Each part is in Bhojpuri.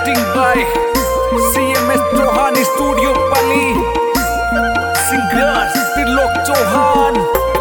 Editing by CMS Chauhan Studio Pali. Singers Trilok Chauhan.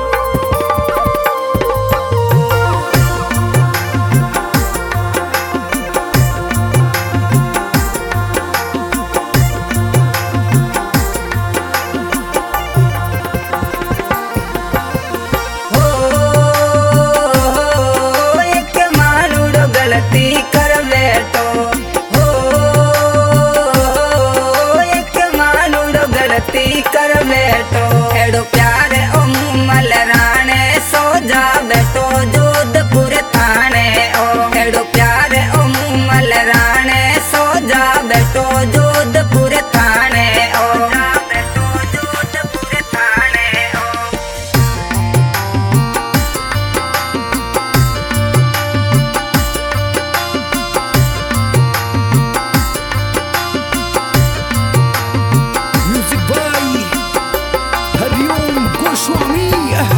एड़ो प्यार ओ मुमल राणे सो जा बैठो जोधपुर थाने ओ एड़ो प्यार ओ मुमल राणे सो जा बैठो जोधपुर थाने ओ बैठो जोधपुर थाने ओ Music by Hariom Goswami.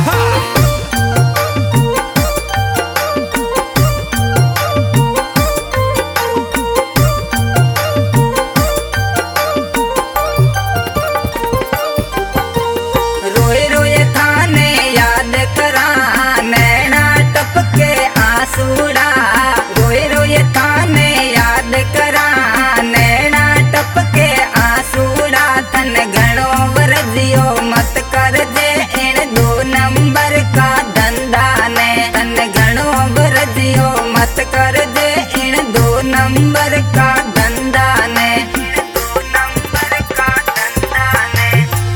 रोए रोए थाने याद करा नैना टपके आंसूड़ा रोए रोए थाने याद करा नैना टपके आंसूड़ा तन घणो वरदियो मत कर दे इन 2 नंबर का धंधा ने तन घणो वरदियो मत कर दे इन 2 नंबर का धंधा ने 2 नंबर का धंधा ने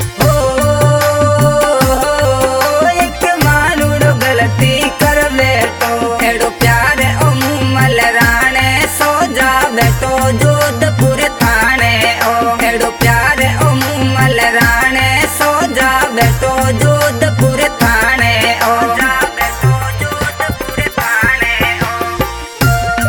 एक मानुड़ो गलती कर बैठो एड़ो प्यार ओ मुमल राणे सो जा बैठो जोधपुर थाने ओ एड़ो प्यार ओ मुमल राणे सो जा बैठो जोधपुर थाने ओ जा बैठो जोधपुर थाने ओ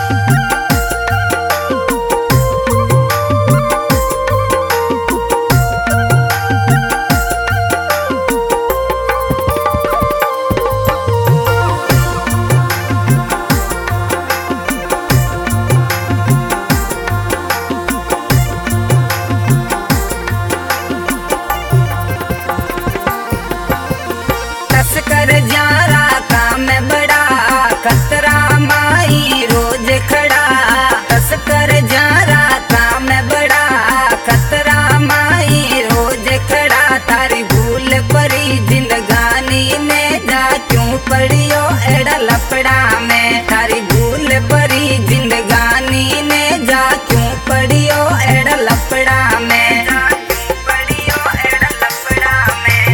तस्कर जारा काम बड़ा खतरा माई रोज खड़ा तस्कर जारा काम बड़ा खतरा माई रोज खड़ा तारी भूल परी जिंदगानी ने जा क्यों पड़ियो एड़ा लफड़ा में तारी भूल परी जिंदगानी ने जा क्यों पड़ियो एड़ा लफड़ा में जा क्यों पड़ियो एड़ा लफड़ा में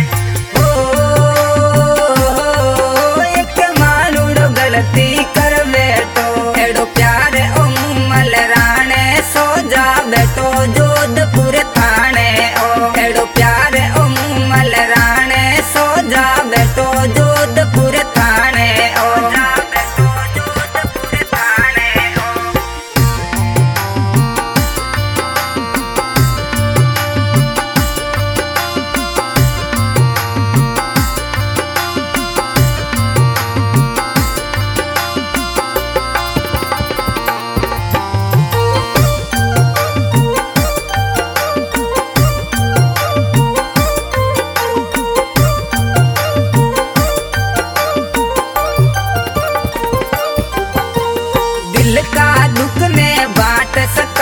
एक मानुड़ो गलती कर बैठो एड़ो प्यार ओ मुमल राणे सो जा बैठो जोधपुर थाने ओ एड़ो प्यार ओ मुमल राणे सो जा बैठो जोधपुर थाने ओ जा बैठो जोधपुर थाने ओ दिल का दुख ने बांट सक